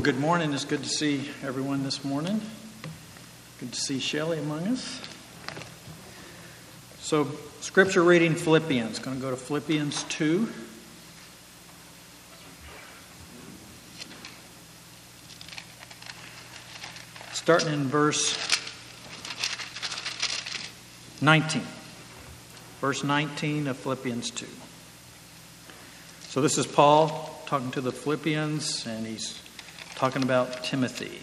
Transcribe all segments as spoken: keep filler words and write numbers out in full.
Good morning. It's good to see everyone this morning. Good to see Shelley among us. So, scripture reading Philippians. Going to go to Philippians two. Starting in verse nineteen. Verse nineteen of Philippians two. So this is Paul talking to the Philippians, and he's talking about Timothy.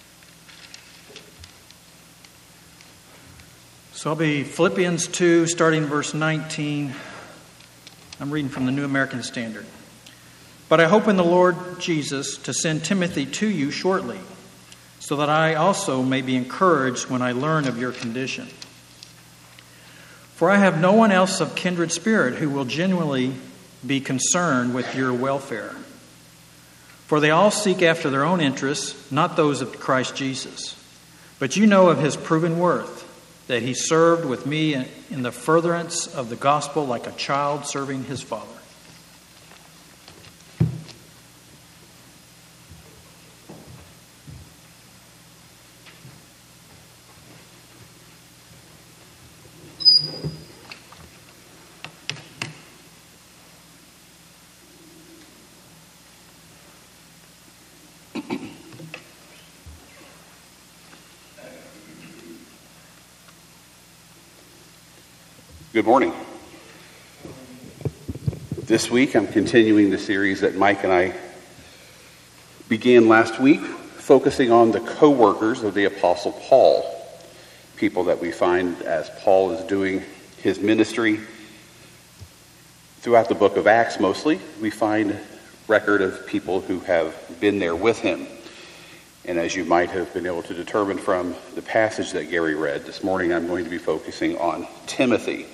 So I'll be Philippians two, starting verse nineteen. I'm reading from the New American Standard. But I hope in the Lord Jesus to send Timothy to you shortly, so that I also may be encouraged when I learn of your condition. For I have no one else of kindred spirit who will genuinely be concerned with your welfare. For they all seek after their own interests, not those of Christ Jesus. But you know of his proven worth, that he served with me in the furtherance of the gospel like a child serving his father. Good morning. This week I'm continuing the series that Mike and I began last week, focusing on the co-workers of the Apostle Paul, people that we find as Paul is doing his ministry throughout the book of Acts mostly. We find record of people who have been there with him. And as you might have been able to determine from the passage that Gary read, this morning I'm going to be focusing on Timothy.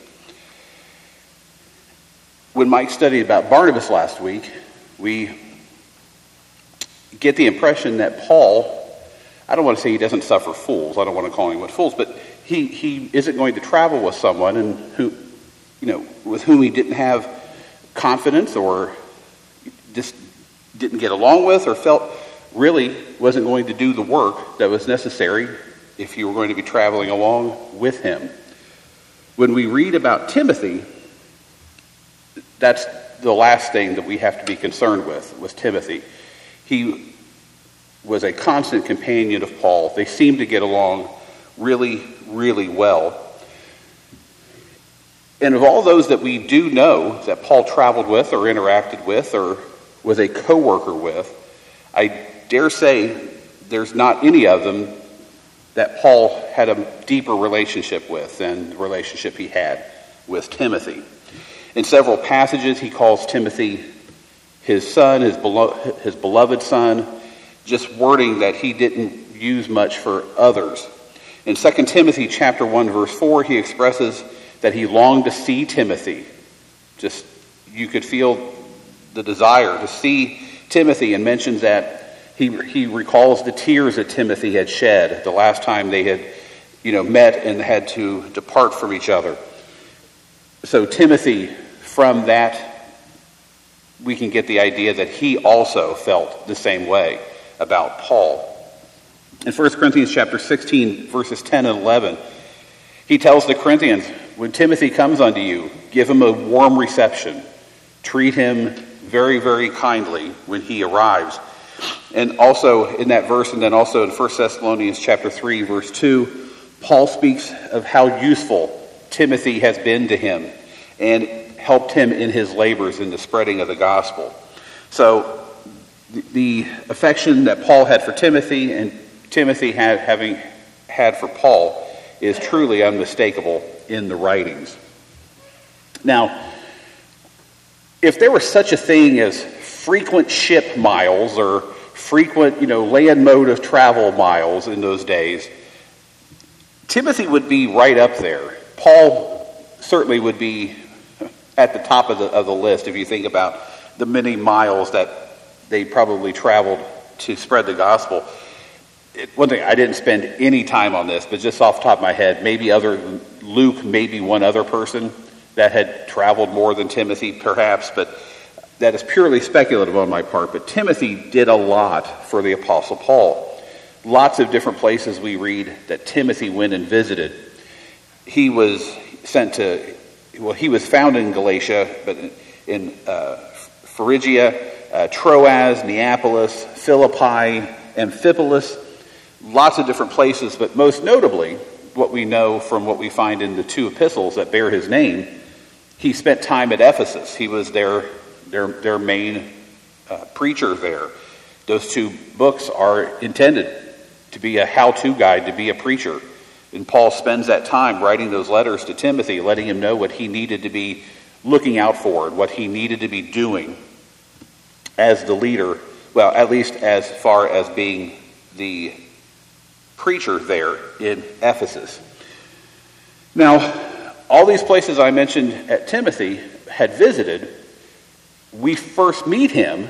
When Mike studied about Barnabas last week, we get the impression that Paul, I don't want to say he doesn't suffer fools, I don't want to call anyone fools, but he, he isn't going to travel with someone and who, you know, with whom he didn't have confidence or just didn't get along with or felt really wasn't going to do the work that was necessary if you were going to be traveling along with him. When we read about Timothy, that's the last thing that we have to be concerned with, was Timothy. He was a constant companion of Paul. They seemed to get along really, really well. And of all those that we do know that Paul traveled with or interacted with or was a co-worker with, I dare say there's not any of them that Paul had a deeper relationship with than the relationship he had with Timothy. In several passages, he calls Timothy his son, his, belo- his beloved son, just wording that he didn't use much for others. In Second Timothy chapter one, verse four, he expresses that he longed to see Timothy. Just, you could feel the desire to see Timothy, and mentions that he he recalls the tears that Timothy had shed the last time they had, you know, met and had to depart from each other. So Timothy, from that, we can get the idea that he also felt the same way about Paul. In First Corinthians chapter sixteen, verses ten and eleven, he tells the Corinthians, when Timothy comes unto you, give him a warm reception. Treat him very, very kindly when he arrives. And also in that verse, and then also in First Thessalonians chapter three, verse two, Paul speaks of how useful Timothy has been to him and helped him in his labors in the spreading of the gospel. So the, the affection that Paul had for Timothy and Timothy had, having had for Paul is truly unmistakable in the writings. Now, if there was such a thing as frequent ship miles or frequent, you know, land mode of travel miles in those days, Timothy would be right up there. Paul certainly would be at the top of the of the list if you think about the many miles that they probably traveled to spread the gospel. It, one thing, I didn't spend any time on this, but just off the top of my head, maybe other than Luke, maybe one other person that had traveled more than Timothy, perhaps, but that is purely speculative on my part, but Timothy did a lot for the Apostle Paul. Lots of different places we read that Timothy went and visited. He was sent to, well, he was found in Galatia, but in, in uh, Phrygia, uh, Troas, Neapolis, Philippi, Amphipolis, lots of different places, but most notably, what we know from what we find in the two epistles that bear his name, he spent time at Ephesus. He was their, their, their main uh, preacher there. Those two books are intended to be a how-to guide, to be a preacher. And Paul spends that time writing those letters to Timothy, letting him know what he needed to be looking out for and what he needed to be doing as the leader, well, at least as far as being the preacher there in Ephesus. Now, all these places I mentioned at Timothy had visited, we first meet him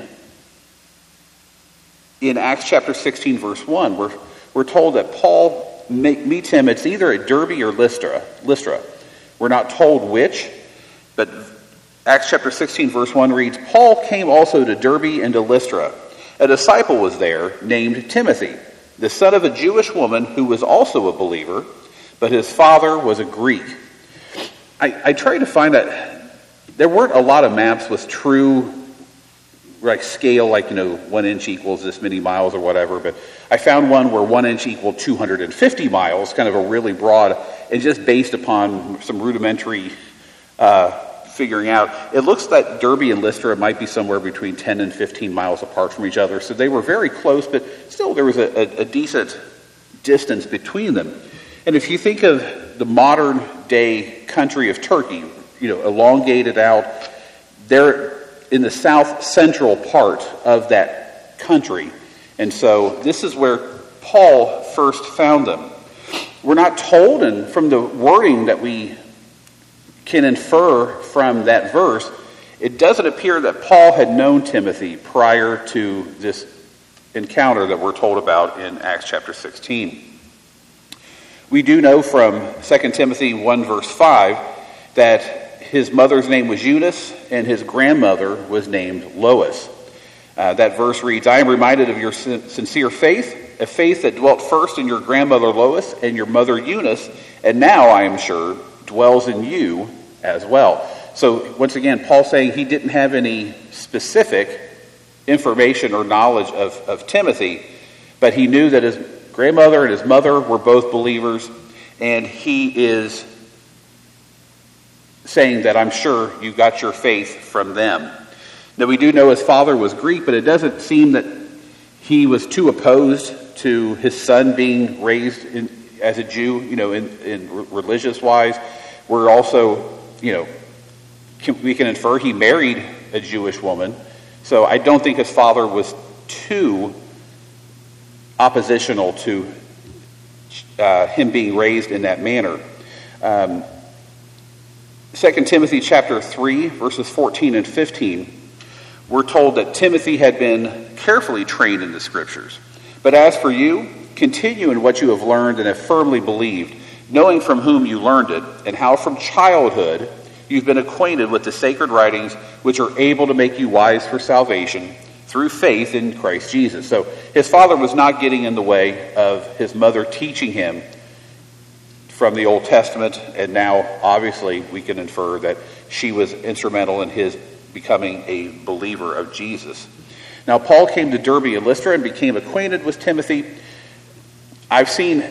in Acts chapter sixteen, verse one, where we're told that Paul meets him. It's either at Derbe or Lystra. Lystra. We're not told which, but Acts chapter sixteen, verse one reads, Paul came also to Derbe and to Lystra. A disciple was there named Timothy, the son of a Jewish woman who was also a believer, but his father was a Greek. I, I tried to find that there weren't a lot of maps with true like scale, like, you know, one inch equals this many miles or whatever, but I found one where one inch equaled two hundred fifty miles, kind of a really broad, and just based upon some rudimentary uh, figuring out, it looks that Derbe and Lystra might be somewhere between ten and fifteen miles apart from each other, so they were very close, but still there was a, a, a decent distance between them. And if you think of the modern day country of Turkey, you know, elongated out, they're in the south central part of that country. And so this is where Paul first found them. We're not told, and from the wording that we can infer from that verse, it doesn't appear that Paul had known Timothy prior to this encounter that we're told about in Acts chapter sixteen. We do know from Second Timothy one verse five that his mother's name was Eunice, and his grandmother was named Lois. Uh, that verse reads, I am reminded of your sin- sincere faith, a faith that dwelt first in your grandmother Lois and your mother Eunice, and now, I am sure, dwells in you as well. So, once again, Paul's saying he didn't have any specific information or knowledge of, of Timothy, but he knew that his grandmother and his mother were both believers, and he is saying that I'm sure you got your faith from them. Now, we do know his father was Greek, but it doesn't seem that he was too opposed to his son being raised in, as a Jew, you know, in, in religious wise. We're also, you know, can, we can infer he married a Jewish woman. So I don't think his father was too oppositional to uh, him being raised in that manner. Um, Second Timothy chapter three, verses fourteen and fifteen, we're told that Timothy had been carefully trained in the Scriptures. But as for you, continue in what you have learned and have firmly believed, knowing from whom you learned it, and how from childhood you've been acquainted with the sacred writings, which are able to make you wise for salvation through faith in Christ Jesus. So his father was not getting in the way of his mother teaching him from the Old Testament, and now obviously we can infer that she was instrumental in his becoming a believer of Jesus. Now Paul came to Derbe and Lystra and became acquainted with Timothy. I've seen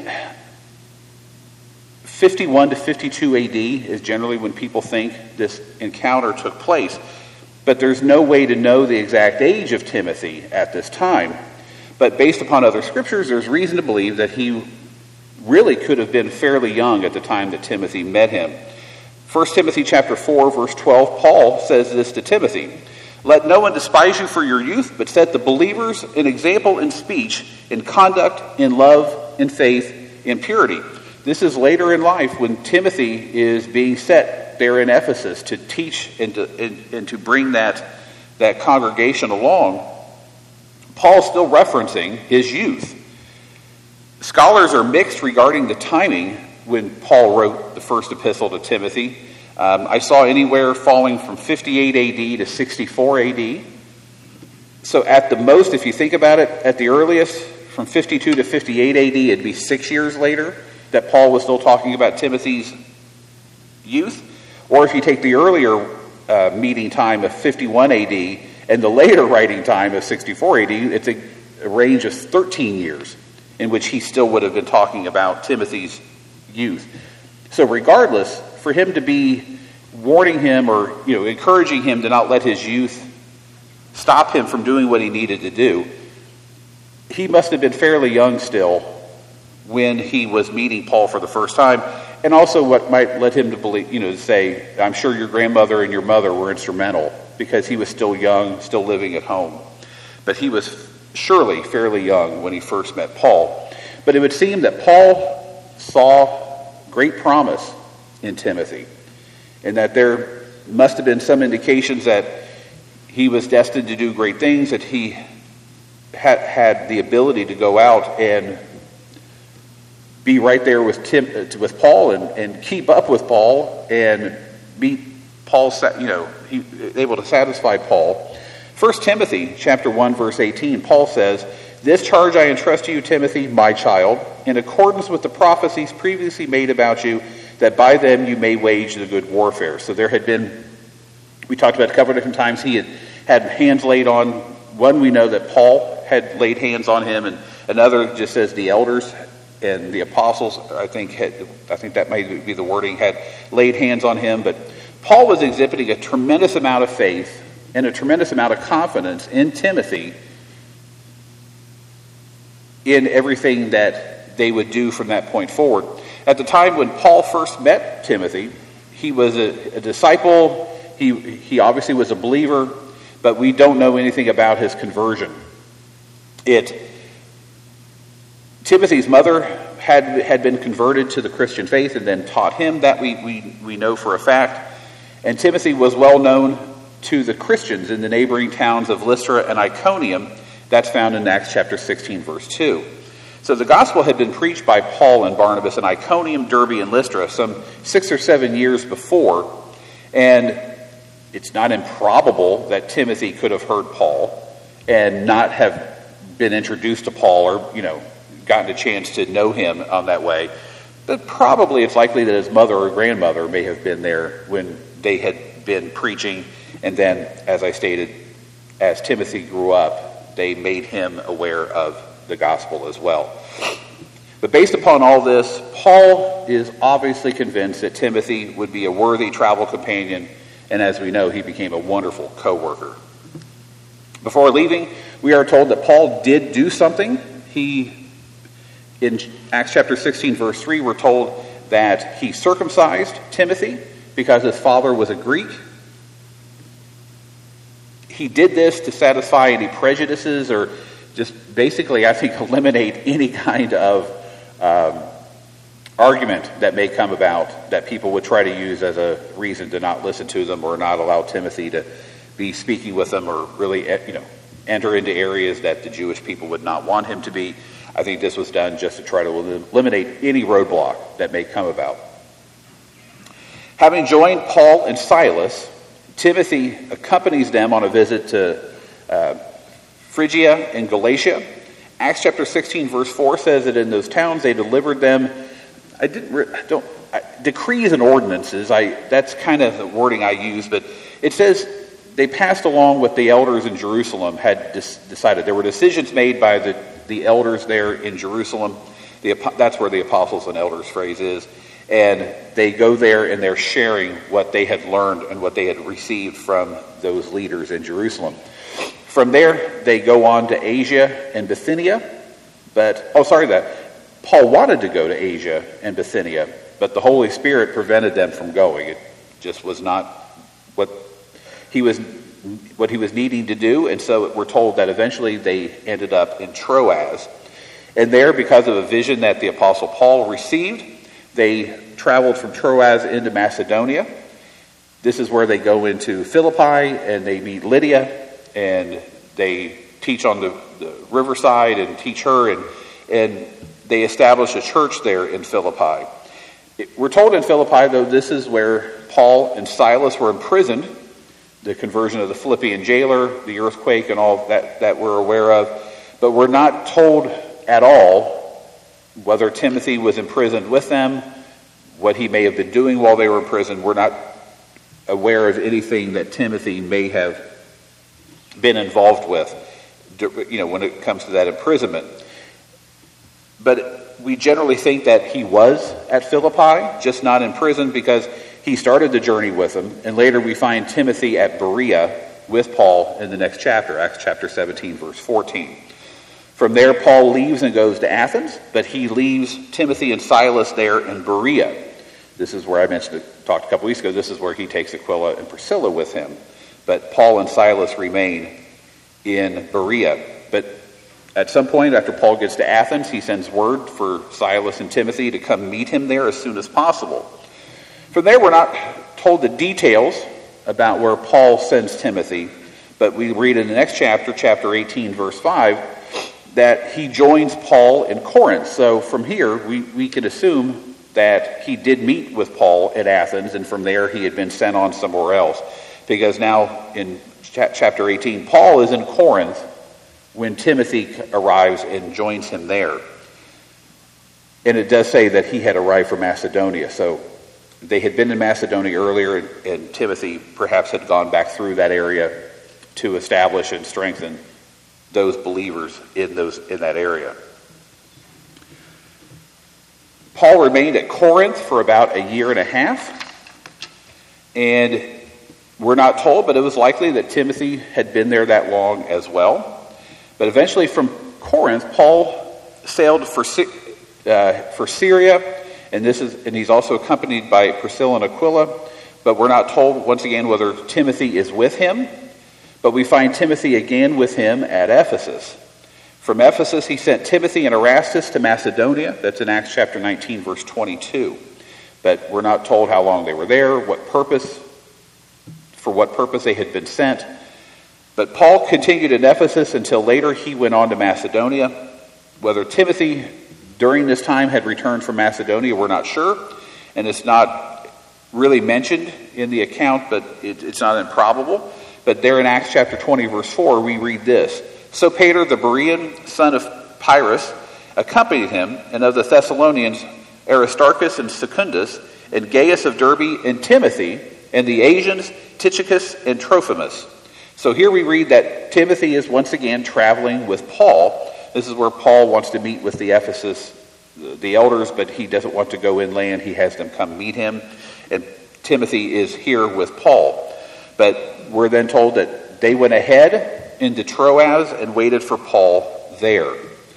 fifty-one to fifty-two A D is generally when people think this encounter took place, but there's no way to know the exact age of Timothy at this time. But based upon other scriptures, there's reason to believe that he really could have been fairly young at the time that Timothy met him. First Timothy chapter four, verse twelve, Paul says this to Timothy, let no one despise you for your youth, but set the believers an example in speech, in conduct, in love, in faith, in purity. This is later in life when Timothy is being set there in Ephesus to teach and to, and, and to bring that, that congregation along. Paul's still referencing his youth. Scholars are mixed regarding the timing when Paul wrote the first epistle to Timothy. Um, I saw anywhere falling from fifty-eight A D to sixty-four A D. So at the most, if you think about it, at the earliest, from fifty-two to fifty-eight A D, it'd be six years later that Paul was still talking about Timothy's youth. Or if you take the earlier uh, meeting time of fifty-one A D and the later writing time of sixty-four A D, it's a, a range of thirteen years in which he still would have been talking about Timothy's youth. So regardless, for him to be warning him or, you know, encouraging him to not let his youth stop him from doing what he needed to do, he must have been fairly young still when he was meeting Paul for the first time. And also what might let him to believe, you know, to say, I'm sure your grandmother and your mother were instrumental, because he was still young, still living at home. But he was surely fairly young when he first met Paul. But it would seem that Paul saw great promise in Timothy, and that there must have been some indications that he was destined to do great things, that he had, had the ability to go out and be right there with Tim, with Paul, and, and keep up with Paul and be Paul, you know, he, able to satisfy Paul. First Timothy chapter one, verse eighteen, Paul says, "This charge I entrust to you, Timothy, my child, in accordance with the prophecies previously made about you, that by them you may wage the good warfare." So there had been, we talked about a couple of different times, he had had hands laid on. One, we know that Paul had laid hands on him, and another just says the elders and the apostles, I think had, I think that might be the wording, had laid hands on him. But Paul was exhibiting a tremendous amount of faith and a tremendous amount of confidence in Timothy in everything that they would do from that point forward. At the time when Paul first met Timothy, he was a, a disciple. He, he obviously was a believer, but we don't know anything about his conversion. It, Timothy's mother had, had been converted to the Christian faith and then taught him. That we, we, we know for a fact. And Timothy was well known to the Christians in the neighboring towns of Lystra and Iconium. That's found in Acts chapter sixteen, verse two. So the gospel had been preached by Paul and Barnabas in Iconium, Derbe, and Lystra some six or seven years before. And it's not improbable that Timothy could have heard Paul and not have been introduced to Paul, or, you know, gotten a chance to know him on that way. But probably it's likely that his mother or grandmother may have been there when they had been preaching. And then, as I stated, as Timothy grew up, they made him aware of the gospel as well. But based upon all this, Paul is obviously convinced that Timothy would be a worthy travel companion, and as we know, he became a wonderful co-worker. Before leaving, we are told that Paul did do something. He, in Acts chapter sixteen, verse three, we're told that he circumcised Timothy because his father was a Greek. He did this to satisfy any prejudices, or just basically, I think, eliminate any kind of um, argument that may come about that people would try to use as a reason to not listen to them or not allow Timothy to be speaking with them, or really, you know, enter into areas that the Jewish people would not want him to be. I think this was done just to try to eliminate any roadblock that may come about. Having joined Paul and Silas, Timothy accompanies them on a visit to uh, Phrygia and Galatia. Acts chapter sixteen, verse four says that in those towns they delivered them. I didn't re- I don't I, decrees and ordinances. I that's kind of the wording I use, but it says they passed along what the elders in Jerusalem had dis- decided. There were decisions made by the, the elders there in Jerusalem. The, that's where the apostles and elders phrase is. And they go there and they're sharing what they had learned and what they had received from those leaders in Jerusalem. From there, they go on to Asia and Bithynia. But, oh, sorry, that Paul wanted to go to Asia and Bithynia, but the Holy Spirit prevented them from going. It just was not what he was what he was needing to do. And so we're told that eventually they ended up in Troas. And there, because of a vision that the Apostle Paul received, they traveled from Troas into Macedonia. This is where they go into Philippi, and they meet Lydia, and they teach on the, the riverside and teach her, and, and they establish a church there in Philippi. We're told in Philippi, though, this is where Paul and Silas were imprisoned, the conversion of the Philippian jailer, the earthquake, and all that that we're aware of. But we're not told at all whether Timothy was imprisoned with them, what he may have been doing while they were in prison. We're not aware of anything that Timothy may have been involved with, you know, when it comes to that imprisonment. But we generally think that he was at Philippi, just not in prison, because he started the journey with them, and later we find Timothy at Berea with Paul in the next chapter, Acts chapter seventeen, verse fourteen. From there, Paul leaves and goes to Athens, but he leaves Timothy and Silas there in Berea. This is where I mentioned, talked a couple weeks ago, this is where he takes Aquila and Priscilla with him. But Paul and Silas remain in Berea. But at some point, after Paul gets to Athens, he sends word for Silas and Timothy to come meet him there as soon as possible. From there, we're not told the details about where Paul sends Timothy, but we read in the next chapter, chapter eighteen, verse five, that he joins Paul in Corinth. So from here, we, we can assume that he did meet with Paul at Athens, and from there he had been sent on somewhere else. Because now in ch- chapter eighteen, Paul is in Corinth when Timothy arrives and joins him there. And it does say that he had arrived from Macedonia. So they had been in Macedonia earlier, and, and Timothy perhaps had gone back through that area to establish and strengthen those believers in those in that area. Paul remained at Corinth for about a year and a half, and we're not told, but it was likely that Timothy had been there that long as well. But eventually from Corinth, Paul sailed for uh, for Syria, and this is and he's also accompanied by Priscilla and Aquila, but we're not told once again whether Timothy is with him. But we find Timothy again with him at Ephesus. From Ephesus, he sent Timothy and Erastus to Macedonia. That's in Acts chapter nineteen, verse twenty-two. But we're not told how long they were there, what purpose, for what purpose they had been sent. But Paul continued in Ephesus until later he went on to Macedonia. Whether Timothy during this time had returned from Macedonia, we're not sure. And it's not really mentioned in the account, but it, it's not improbable. But there in Acts chapter twenty, verse four, we read this. So Peter, the Berean son of Pyrrhus, accompanied him, and of the Thessalonians, Aristarchus and Secundus, and Gaius of Derbe, and Timothy, and the Asians, Tychicus and Trophimus. So here we read that Timothy is once again traveling with Paul. This is where Paul wants to meet with the Ephesus, the elders, but he doesn't want to go inland. He has them come meet him. And Timothy is here with Paul. But we're then told that they went ahead into Troas and waited for Paul there.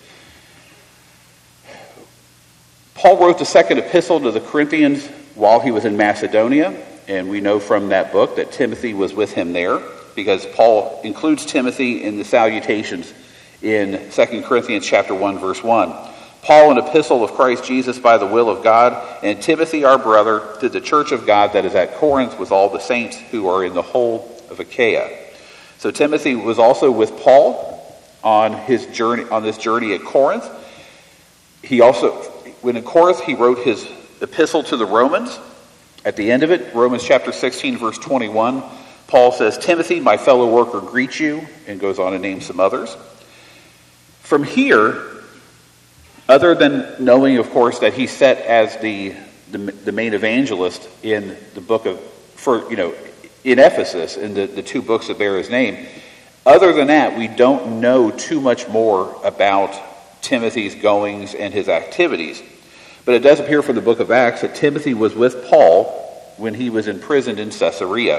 Paul wrote the second epistle to the Corinthians while he was in Macedonia, and we know from that book that Timothy was with him there, because Paul includes Timothy in the salutations in Second Corinthians chapter one, verse one. Paul, an epistle of Christ Jesus by the will of God, and Timothy, our brother, to the church of God that is at Corinth with all the saints who are in the whole of Achaia. So Timothy was also with Paul on his journey, on this journey at Corinth. He also, when in Corinth, he wrote his epistle to the Romans. At the end of it, Romans chapter sixteen, verse twenty-one, Paul says, Timothy, my fellow worker, greets you, and goes on to name some others. From here, other than knowing, of course, that he's set as the, the the main evangelist in the book of, for you know, in Ephesus, in the, the two books that bear his name, other than that, we don't know too much more about Timothy's goings and his activities. But it does appear from the book of Acts that Timothy was with Paul when he was imprisoned in Caesarea.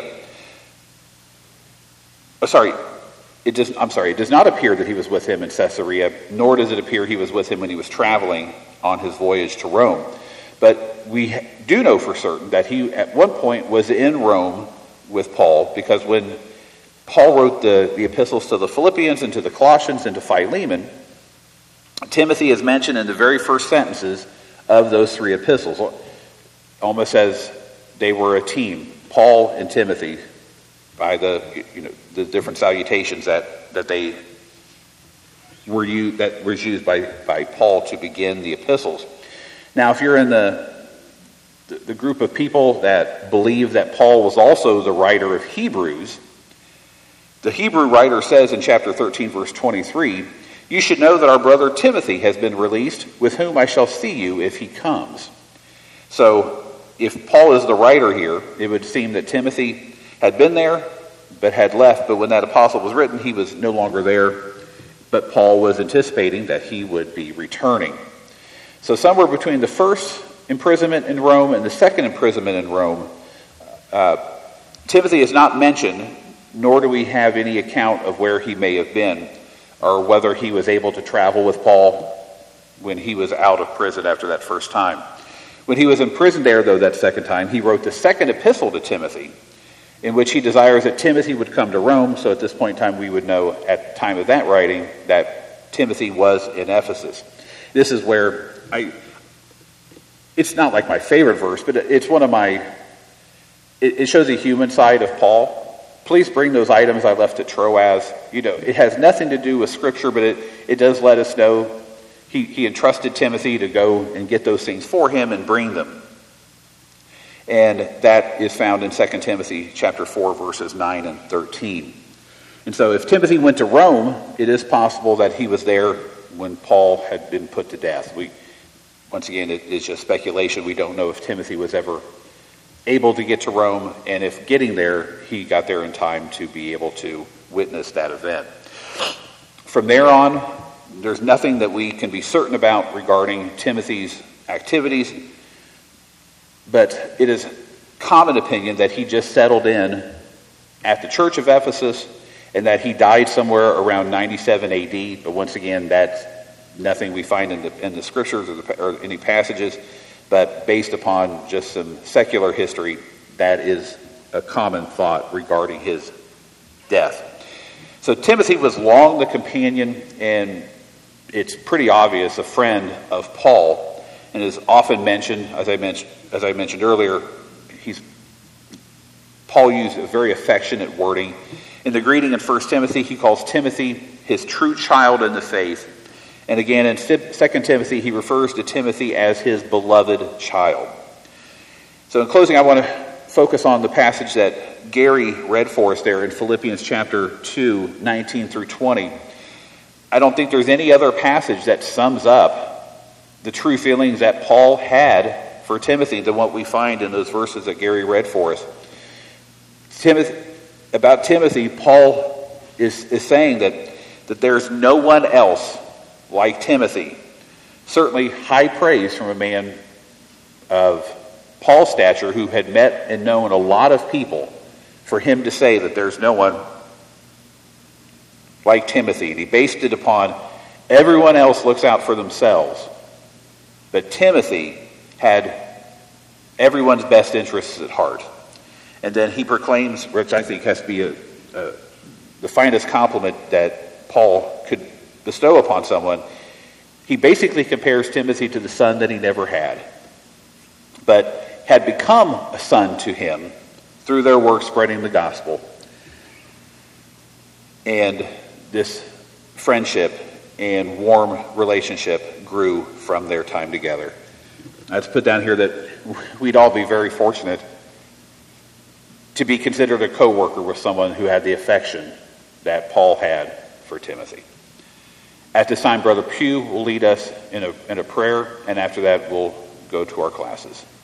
Oh, sorry, it does, I'm sorry, it does not appear that he was with him in Caesarea, nor does it appear he was with him when he was traveling on his voyage to Rome. But we do know for certain that he, at one point, was in Rome with Paul, because when Paul wrote the, the epistles to the Philippians and to the Colossians and to Philemon, Timothy is mentioned in the very first sentences of those three epistles, almost as they were a team, Paul and Timothy, by the you know the different salutations that, that they were used that was used by, by Paul to begin the epistles. Now, if you're in the the, the group of people that believe that Paul was also the writer of Hebrews, the Hebrew writer says in chapter thirteen, verse twenty-three, "You should know that our brother Timothy has been released, with whom I shall see you if he comes." So if Paul is the writer here, it would seem that Timothy had been there, but had left. But when that epistle was written, he was no longer there. But Paul was anticipating that he would be returning. So somewhere between the first imprisonment in Rome and the second imprisonment in Rome, uh, Timothy is not mentioned, nor do we have any account of where he may have been, or whether he was able to travel with Paul when he was out of prison after that first time. When he was imprisoned there, though, that second time, he wrote the second epistle to Timothy, in which he desires that Timothy would come to Rome. So at this point in time, we would know at the time of that writing that Timothy was in Ephesus. This is where I, it's not like my favorite verse, but it's one of my, it, it shows the human side of Paul. Please bring those items I left at Troas. You know, it has nothing to do with Scripture, but it, it does let us know he, he entrusted Timothy to go and get those things for him and bring them. And that is found in Second Timothy chapter four, verses nine and thirteen. And so if Timothy went to Rome, it is possible that he was there when Paul had been put to death. We, once again, it is just speculation. We don't know if Timothy was ever able to get to Rome, and if getting there, he got there in time to be able to witness that event. From there on, there's nothing that we can be certain about regarding Timothy's activities, but it is common opinion that he just settled in at the church of Ephesus and that he died somewhere around ninety-seven A D, but once again, that's nothing we find in the, in the scriptures or, the, or any passages. But based upon just some secular history, that is a common thought regarding his death. So Timothy was long the companion, and it's pretty obvious, a friend of Paul, and is often mentioned, as I mentioned, as I mentioned earlier, he's Paul used a very affectionate wording. In the greeting in First Timothy, he calls Timothy his true child in the faith. And again, in Second Timothy, he refers to Timothy as his beloved child. So in closing, I want to focus on the passage that Gary read for us there in Philippians chapter two, nineteen through twenty. I don't think there's any other passage that sums up the true feelings that Paul had for Timothy than what we find in those verses that Gary read for us. Timothy, about Timothy, Paul is, is saying that, that there's no one else like Timothy. Certainly high praise from a man of Paul's stature who had met and known a lot of people, for him to say that there's no one like Timothy. And he based it upon everyone else looks out for themselves, but Timothy had everyone's best interests at heart. And then he proclaims, which I think has to be a, a, the finest compliment that Paul could bestow upon someone, he basically compares Timothy to the son that he never had, but had become a son to him through their work spreading the gospel. And this friendship and warm relationship grew from their time together. Let's put down here that we'd all be very fortunate to be considered a co-worker with someone who had the affection that Paul had for Timothy. At this time, Brother Pugh will lead us in a, in a prayer, and after that, we'll go to our classes.